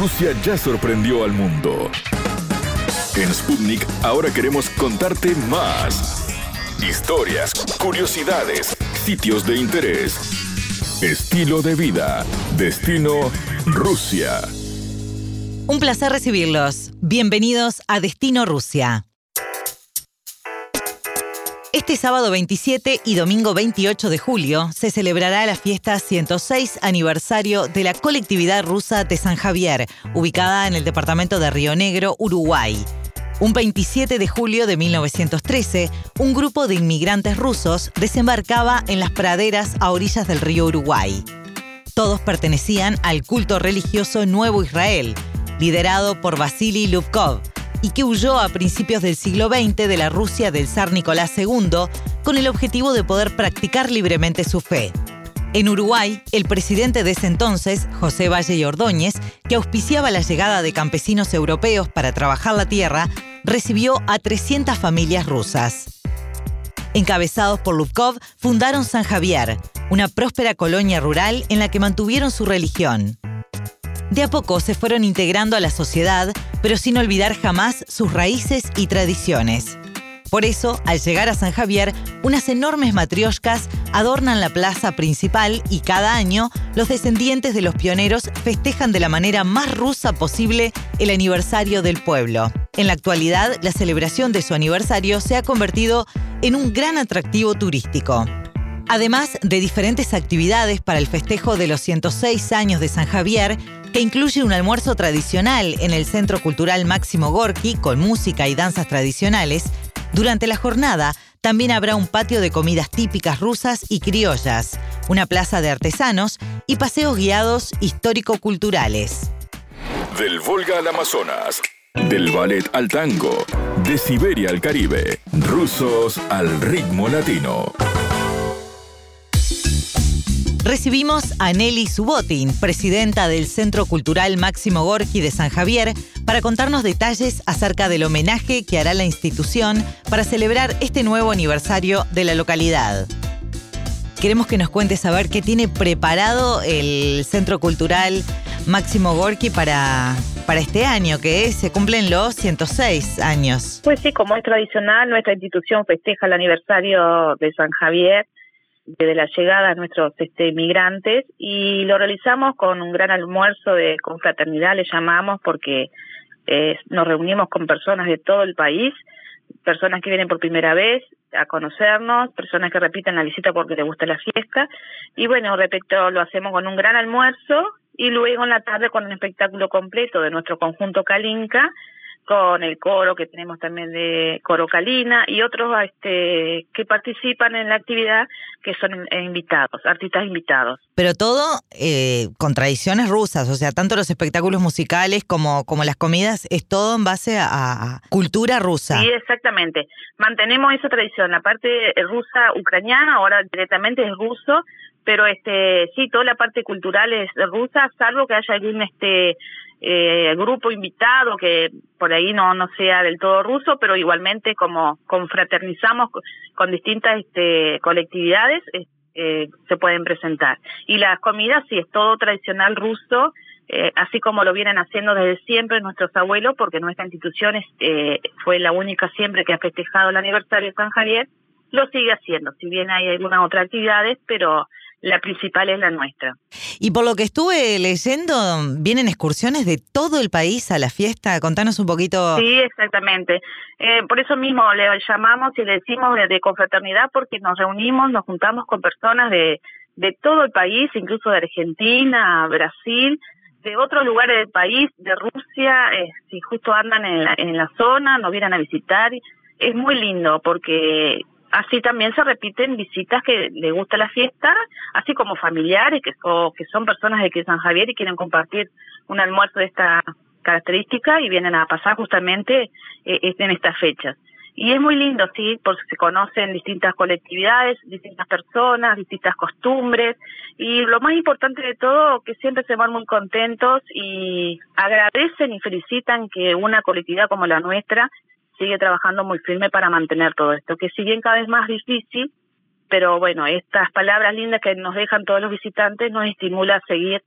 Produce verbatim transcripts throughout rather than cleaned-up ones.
Rusia ya sorprendió al mundo. En Sputnik ahora queremos contarte más. Historias, curiosidades, sitios de interés, estilo de vida, destino Rusia. Un placer recibirlos. Bienvenidos a Destino Rusia. Este sábado veintisiete y domingo veintiocho de julio se celebrará la fiesta ciento seis aniversario de la colectividad rusa de San Javier, ubicada en el departamento de Río Negro, Uruguay. Un veintisiete de julio de mil novecientos trece, un grupo de inmigrantes rusos desembarcaba en las praderas a orillas del río Uruguay. Todos pertenecían al culto religioso Nuevo Israel, liderado por Vasily Lubkov, y que huyó a principios del siglo veinte de la Rusia del zar Nicolás segundo con el objetivo de poder practicar libremente su fe. En Uruguay, el presidente de ese entonces, José Valle y Ordóñez, que auspiciaba la llegada de campesinos europeos para trabajar la tierra, recibió a trescientas familias rusas. Encabezados por Lubkov, fundaron San Javier, una próspera colonia rural en la que mantuvieron su religión. De a poco se fueron integrando a la sociedad, pero sin olvidar jamás sus raíces y tradiciones. Por eso, al llegar a San Javier, unas enormes matrioshkas adornan la plaza principal y cada año los descendientes de los pioneros festejan de la manera más rusa posible el aniversario del pueblo. En la actualidad, la celebración de su aniversario se ha convertido en un gran atractivo turístico. Además de diferentes actividades para el festejo de los ciento seis años de San Javier, que incluye un almuerzo tradicional en el Centro Cultural Máximo Gorki con música y danzas tradicionales, durante la jornada también habrá un patio de comidas típicas rusas y criollas, una plaza de artesanos y paseos guiados histórico-culturales. Del Volga al Amazonas, del ballet al tango, de Siberia al Caribe, rusos al ritmo latino. Recibimos a Nelly Subotin, presidenta del Centro Cultural Máximo Gorki de San Javier, para contarnos detalles acerca del homenaje que hará la institución para celebrar este nuevo aniversario de la localidad. Queremos que nos cuentes a ver qué tiene preparado el Centro Cultural Máximo Gorki para, para este año, que es, se cumplen los ciento seis años. Pues sí, como es tradicional, nuestra institución festeja el aniversario de San Javier, desde la llegada de nuestros este, migrantes, y lo realizamos con un gran almuerzo de confraternidad, le llamamos, porque eh, nos reunimos con personas de todo el país, personas que vienen por primera vez a conocernos, personas que repiten la visita porque les gusta la fiesta, y bueno, repito, lo hacemos con un gran almuerzo, y luego en la tarde con un espectáculo completo de nuestro conjunto Kalinka, con el coro que tenemos también de Coro Kalina y otros este, que participan en la actividad, que son invitados, artistas invitados. Pero todo eh, con tradiciones rusas, o sea, tanto los espectáculos musicales como, como las comidas, es todo en base a, a cultura rusa. Sí, exactamente. Mantenemos esa tradición, la parte rusa ucraniana, ahora directamente es ruso, pero este sí, toda la parte cultural es rusa, salvo que haya algún este eh, grupo invitado que por ahí no no sea del todo ruso, pero igualmente como confraternizamos con, con distintas este colectividades, eh, se pueden presentar. Y las comidas sí es todo tradicional ruso, eh, así como lo vienen haciendo desde siempre nuestros abuelos, porque nuestra institución eh, fue la única siempre que ha festejado el aniversario de San Javier, lo sigue haciendo, si bien hay algunas otras actividades, pero la principal es la nuestra. Y por lo que estuve leyendo, vienen excursiones de todo el país a la fiesta. Contanos un poquito. Sí, exactamente. Eh, por eso mismo le llamamos y le decimos de, de confraternidad, porque nos reunimos, nos juntamos con personas de, de todo el país, incluso de Argentina, Brasil, de otros lugares del país, de Rusia, eh, si justo andan en la, en la zona, nos vienen a visitar. Es muy lindo porque así también se repiten visitas que les gusta la fiesta, así como familiares que, o, que son personas de aquí de San Javier y quieren compartir un almuerzo de esta característica y vienen a pasar justamente eh, en estas fechas. Y es muy lindo, sí, porque se conocen distintas colectividades, distintas personas, distintas costumbres, y lo más importante de todo, que siempre se van muy contentos y agradecen y felicitan que una colectividad como la nuestra sigue trabajando muy firme para mantener todo esto, que si bien cada vez más difícil, pero bueno, estas palabras lindas que nos dejan todos los visitantes nos estimula a seguir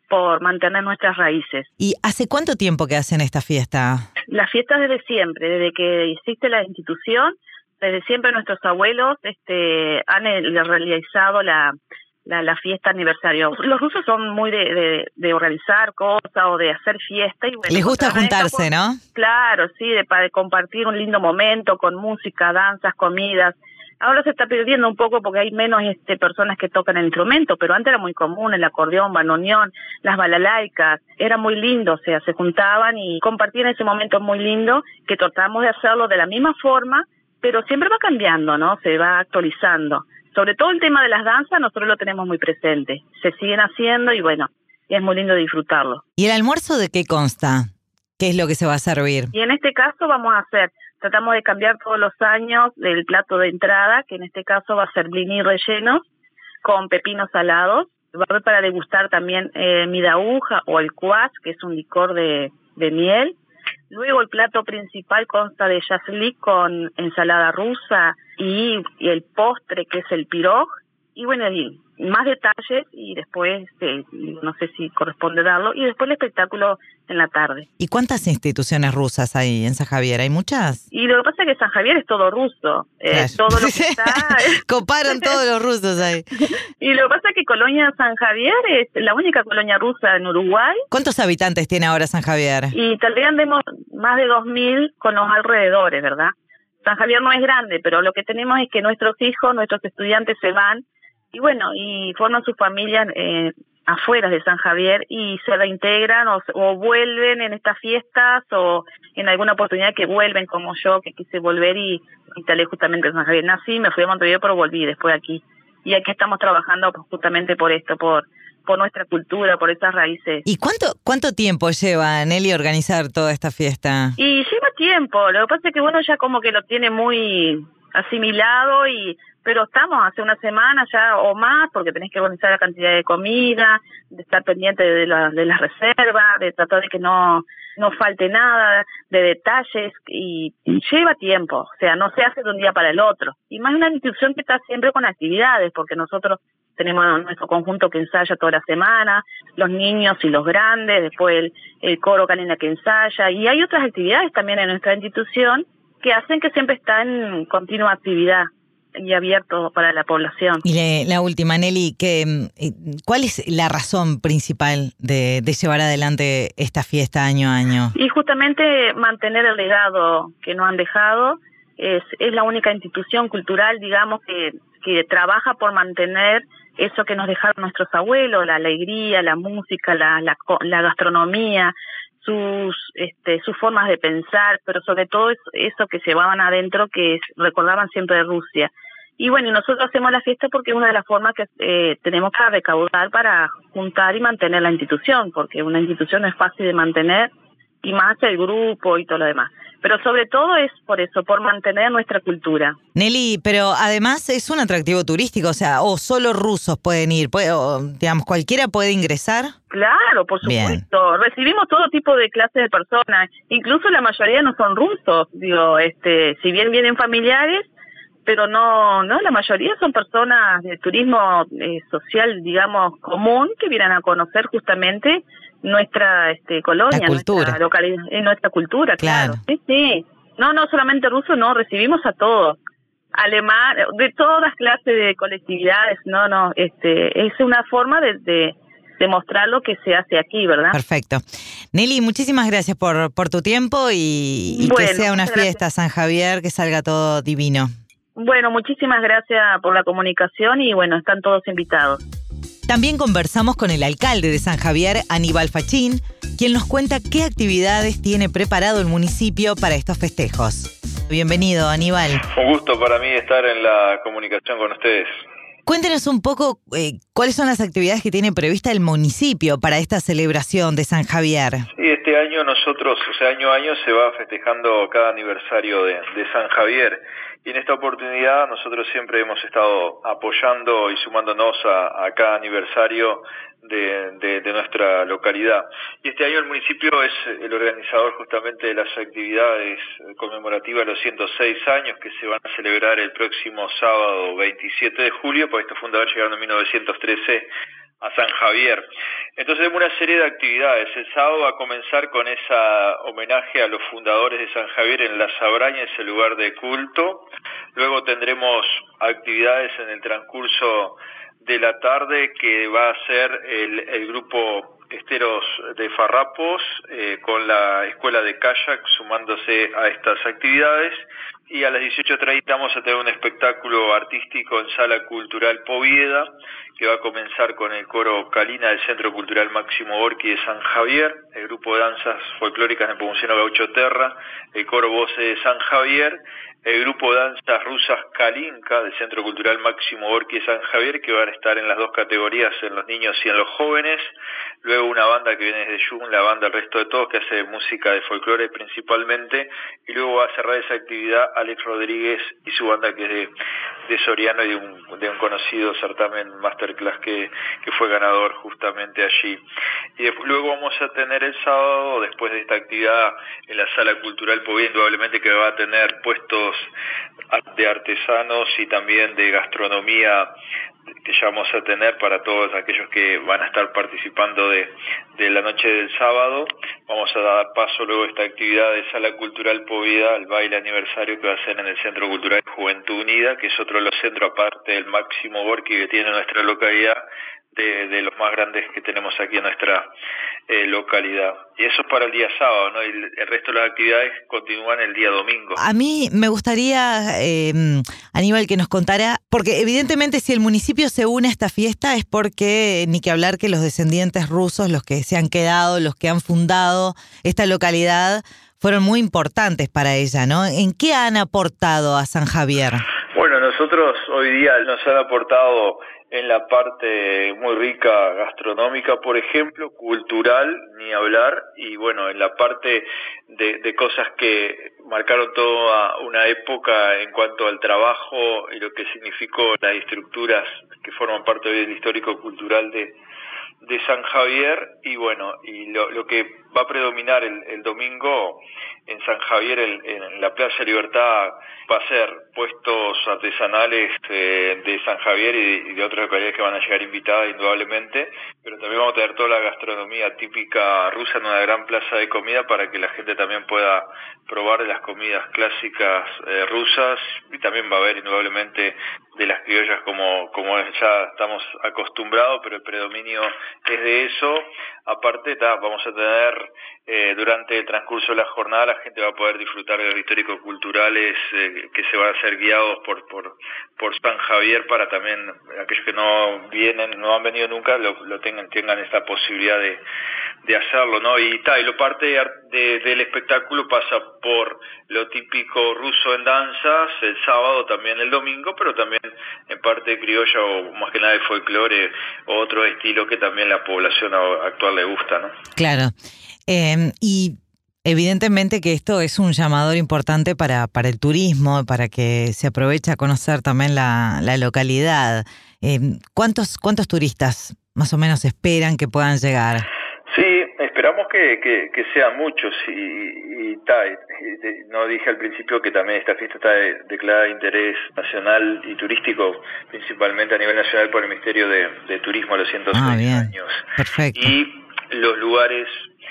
por mantener nuestras raíces. ¿Y hace cuánto tiempo que hacen esta fiesta? Las fiestas desde siempre, desde que existe la institución, desde siempre nuestros abuelos este, han eh, realizado la, la, la fiesta aniversario. Los rusos son muy de, de, de organizar cosas o de hacer fiesta. Y bueno, les gusta juntarse, por, ¿no? Claro, sí, de, de compartir un lindo momento con música, danzas, comidas. Ahora se está perdiendo un poco porque hay menos este, personas que tocan el instrumento, pero antes era muy común el acordeón, bandoneón, las balalaicas, era muy lindo, o sea, se juntaban y compartían ese momento muy lindo que tratamos de hacerlo de la misma forma, pero siempre va cambiando, ¿no? Se va actualizando. Sobre todo el tema de las danzas, nosotros lo tenemos muy presente, se siguen haciendo y bueno, es muy lindo disfrutarlo. ¿Y el almuerzo de qué consta? ¿Qué es lo que se va a servir? Y en este caso vamos a hacer... Tratamos de cambiar todos los años el plato de entrada, que en este caso va a ser bliní rellenos con pepinos salados. Va a haber para degustar también eh, midauja o el kvass, que es un licor de, de miel. Luego el plato principal consta de shashlik con ensalada rusa y, y el postre, que es el pirog. Y bueno, y más detalles y después, eh, no sé si corresponde darlo, y después el espectáculo en la tarde. ¿Y cuántas instituciones rusas hay en San Javier? ¿Hay muchas? Y lo que pasa es que San Javier es todo ruso, eh, claro. Todo lo que está... Coparon todos los rusos ahí. Y lo que pasa es que Colonia San Javier es la única colonia rusa en Uruguay. ¿Cuántos habitantes tiene ahora San Javier? Y tal vez andemos más de dos mil con los alrededores, ¿verdad? San Javier no es grande, pero lo que tenemos es que nuestros hijos, nuestros estudiantes se van y bueno, y forman sus familias eh, afuera de San Javier y se reintegran o, o vuelven en estas fiestas o en alguna oportunidad que vuelven, como yo, que quise volver y instalé justamente en San Javier. Nací, me fui a Montevideo, pero volví después aquí. Y aquí estamos trabajando justamente por esto, por por nuestra cultura, por estas raíces. ¿Y cuánto cuánto tiempo lleva, Nelly, organizar toda esta fiesta? Y lleva tiempo, lo que pasa es que uno ya como que lo tiene muy asimilado y... Pero estamos hace una semana ya o más, porque tenés que organizar la cantidad de comida, de estar pendiente de, la, de las reservas, de tratar de que no no falte nada, de detalles, y, y lleva tiempo, o sea, no se hace de un día para el otro. Y más una institución que está siempre con actividades, porque nosotros tenemos nuestro conjunto que ensaya toda la semana, los niños y los grandes, después el, el coro canina que ensaya, y hay otras actividades también en nuestra institución que hacen que siempre está en continua actividad y abierto para la población. Y le, la última, Nelly, que, ¿cuál es la razón principal de, de llevar adelante esta fiesta año a año? Y justamente mantener el legado que nos han dejado. Es, es la única institución cultural, digamos, que, que trabaja por mantener eso que nos dejaron nuestros abuelos, la alegría, la música, la, la, la gastronomía, sus este sus formas de pensar, pero sobre todo eso, eso que llevaban adentro, que es, recordaban siempre de Rusia. Y bueno, y nosotros hacemos la fiesta porque es una de las formas que eh, tenemos para recaudar, para juntar y mantener la institución, porque una institución no es fácil de mantener, y más el grupo y todo lo demás. Pero sobre todo es por eso, por mantener nuestra cultura. Nelly, pero además es un atractivo turístico, o sea, o solo rusos pueden ir, puede, o, digamos, cualquiera puede ingresar. Claro, por supuesto. Bien. Recibimos todo tipo de clases de personas, incluso la mayoría no son rusos, digo, este, si bien vienen familiares, pero no, no, la mayoría son personas de turismo eh, social, digamos, común, que vienen a conocer justamente nuestra este colonia, la cultura. nuestra localidad, eh, nuestra cultura, claro. claro. Sí, sí. No, no solamente ruso, no, recibimos a todos. Alemán, de todas clases de colectividades, no, no, este, es una forma de, de, de mostrar lo que se hace aquí, ¿verdad? Perfecto. Nelly, muchísimas gracias por, por tu tiempo y, y bueno, que sea una fiesta gracias. San Javier, que salga todo divino. Bueno, muchísimas gracias por la comunicación y bueno, están todos invitados. También conversamos con el alcalde de San Javier, Aníbal Fachín, quien nos cuenta qué actividades tiene preparado el municipio para estos festejos. Bienvenido, Aníbal. Un gusto para mí estar en la comunicación con ustedes. Cuéntenos un poco eh, cuáles son las actividades que tiene prevista el municipio para esta celebración de San Javier. Sí, este año nosotros, o sea, año a año se va festejando cada aniversario de, de San Javier. Y en esta oportunidad nosotros siempre hemos estado apoyando y sumándonos a, a cada aniversario de, de, de nuestra localidad. Y este año el municipio es el organizador justamente de las actividades conmemorativas de los ciento seis años que se van a celebrar el próximo sábado veintisiete de julio, porque estos fundadores llegaron en mil novecientos trece a San Javier. Entonces tenemos una serie de actividades. El sábado va a comenzar con ese homenaje a los fundadores de San Javier en La Sabraña, ese lugar de culto. Luego tendremos actividades en el transcurso de la tarde que va a ser el, el grupo Esteros de Farrapos eh, con la escuela de kayak sumándose a estas actividades. Y a las dieciocho treinta vamos a tener un espectáculo artístico en Sala Cultural Povieda, que va a comenzar con el coro Calina del Centro Cultural Máximo Gorki de San Javier, el grupo de danzas folclóricas Nepomuceno Gaucho Terra, el coro Voces de San Javier, el grupo de danzas rusas Kalinka del Centro Cultural Máximo Gorki de San Javier, que van a estar en las dos categorías, en los niños y en los jóvenes. Luego una banda que viene desde Jun, la banda El Resto de Todos, que hace música de folclore principalmente, y luego va a cerrar esa actividad Alex Rodríguez y su banda, que es de, de Soriano y de un, de un conocido certamen masterclass que, que fue ganador justamente allí. Y después, luego vamos a tener el sábado, después de esta actividad en la Sala Cultural Povieda, indudablemente que va a tener puestos de artesanos y también de gastronomía que ya vamos a tener para todos aquellos que van a estar participando de, de la noche del sábado. Vamos a dar paso luego a esta actividad de Sala Cultural Povieda, al baile aniversario que va a ser en el Centro Cultural Juventud Unida, que es otro de los centros aparte del Máximo Gorki que tiene nuestra localidad, de, de los más grandes que tenemos aquí en nuestra eh, localidad. Y eso es para el día sábado, ¿no? Y el, el resto de las actividades continúan el día domingo. A mí me gustaría, eh, Aníbal, que nos contara, porque evidentemente si el municipio se une a esta fiesta es porque, ni que hablar que los descendientes rusos, los que se han quedado, los que han fundado esta localidad, fueron muy importantes para ella, ¿no? ¿En qué han aportado a San Javier? Bueno, nosotros hoy día nos han aportado en la parte muy rica gastronómica, por ejemplo, cultural, ni hablar, y bueno, en la parte de, de cosas que marcaron toda una época en cuanto al trabajo y lo que significó las estructuras que forman parte hoy del histórico-cultural de, de San Javier. Y bueno, y lo, lo que va a predominar el, el domingo en San Javier, el, en la Plaza Libertad, va a ser puestos artesanales eh, de San Javier y, y de otras localidades que van a llegar invitadas indudablemente, pero también vamos a tener toda la gastronomía típica rusa en una gran plaza de comida para que la gente también pueda probar de las comidas clásicas eh, rusas, y también va a haber indudablemente de las criollas como, como ya estamos acostumbrados, pero el predominio es de eso. Aparte, ta, vamos a tener eh, durante el transcurso de la jornada, la gente va a poder disfrutar de los históricos culturales eh, que se van a ser guiados por, por por San Javier, para también aquellos que no vienen, no han venido nunca, lo, lo tengan tengan esta posibilidad de, de hacerlo, ¿no? Y ta, y lo parte de, de, del espectáculo pasa por lo típico ruso en danzas el sábado, también el domingo, pero también en parte criolla o más que nada de folclore o otro estilo que también la población actual le gusta, ¿no? Claro. Eh, y evidentemente que esto es un llamador importante para, para el turismo, para que se aproveche a conocer también la, la localidad. Eh, ¿cuántos, ¿Cuántos turistas más o menos esperan que puedan llegar? Sí, esperamos que, que, que sean muchos y, y, y, ta, y no dije al principio que también esta fiesta está de, declarada de interés nacional y turístico, principalmente a nivel nacional por el Ministerio de, de Turismo a los ciento seis ah, bien. años. Perfecto. Y los lugares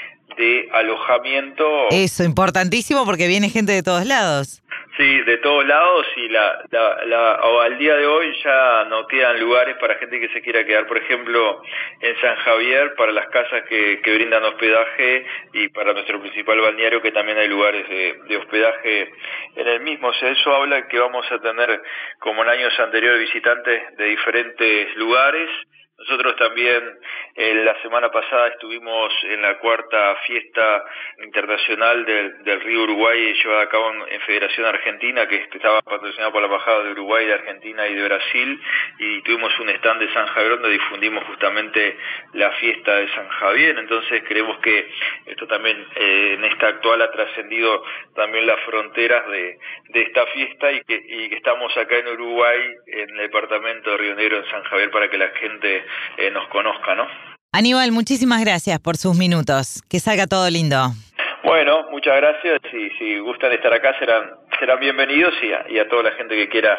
de alojamiento. Eso, importantísimo porque viene gente de todos lados. Sí, de todos lados, y la, la, la, o al día de hoy ya no quedan lugares para gente que se quiera quedar, por ejemplo, en San Javier, para las casas que, que brindan hospedaje, y para nuestro principal balneario, que también hay lugares de, de hospedaje en el mismo. O sea, eso habla que vamos a tener, como en años anteriores, visitantes de diferentes lugares. Nosotros también eh, la semana pasada estuvimos en la cuarta fiesta internacional del, del Río Uruguay, llevada a cabo en, en Federación Argentina, que estaba patrocinada por la Embajada de Uruguay, de Argentina y de Brasil, y tuvimos un stand de San Javier donde difundimos justamente la fiesta de San Javier. Entonces creemos que esto también eh, en esta actual ha trascendido también las fronteras de, de esta fiesta, y que, y que estamos acá en Uruguay, en el departamento de Río Negro, en San Javier, para que la gente Eh, nos conozca, ¿no? Aníbal, muchísimas gracias por sus minutos. Que salga todo lindo. Bueno, muchas gracias. Si, si gustan estar acá, serán serán bienvenidos, y a, y a toda la gente que quiera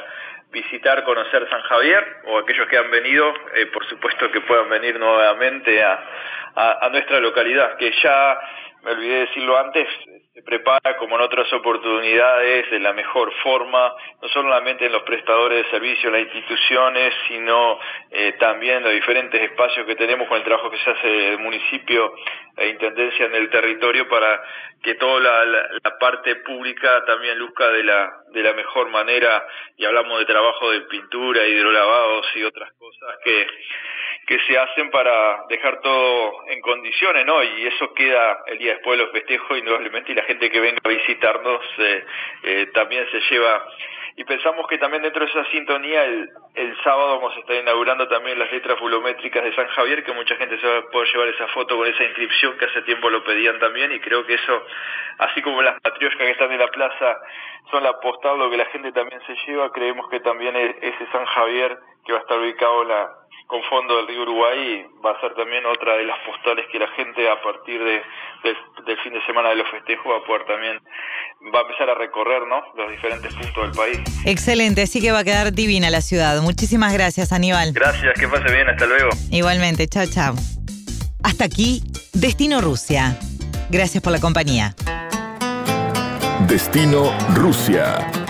visitar, conocer San Javier, o aquellos que han venido, eh, por supuesto que puedan venir nuevamente a, a, a nuestra localidad, que ya, me olvidé decirlo antes, se prepara como en otras oportunidades de la mejor forma, no solamente en los prestadores de servicios, en las instituciones, sino eh, también en los diferentes espacios que tenemos con el trabajo que se hace del municipio e intendencia en el territorio para que toda la, la, la parte pública también luzca de la de la mejor manera, y hablamos de trabajo de pintura, hidrolavados y otras cosas que que se hacen para dejar todo en condiciones, ¿no? Y eso queda el día después de los festejos, indudablemente, y la gente que venga a visitarnos eh, eh, también se lleva. Y pensamos que también dentro de esa sintonía, el, el sábado vamos a estar inaugurando también las letras fulométricas de San Javier, que mucha gente se va a poder llevar esa foto con esa inscripción que hace tiempo lo pedían también, y creo que eso, así como las matrioshkas que están en la plaza son la postal, lo que la gente también se lleva, creemos que también ese San Javier, que va a estar ubicado en la con fondo del río Uruguay, va a ser también otra de las postales que la gente a partir de, de del fin de semana de los festejos va a poder también, va a empezar a recorrer, ¿no?, los diferentes puntos del país. Excelente, así que va a quedar divina la ciudad. Muchísimas gracias, Aníbal. Gracias, que pase bien, hasta luego. Igualmente, chao, chao. Hasta aquí, Destino Rusia. Gracias por la compañía. Destino Rusia.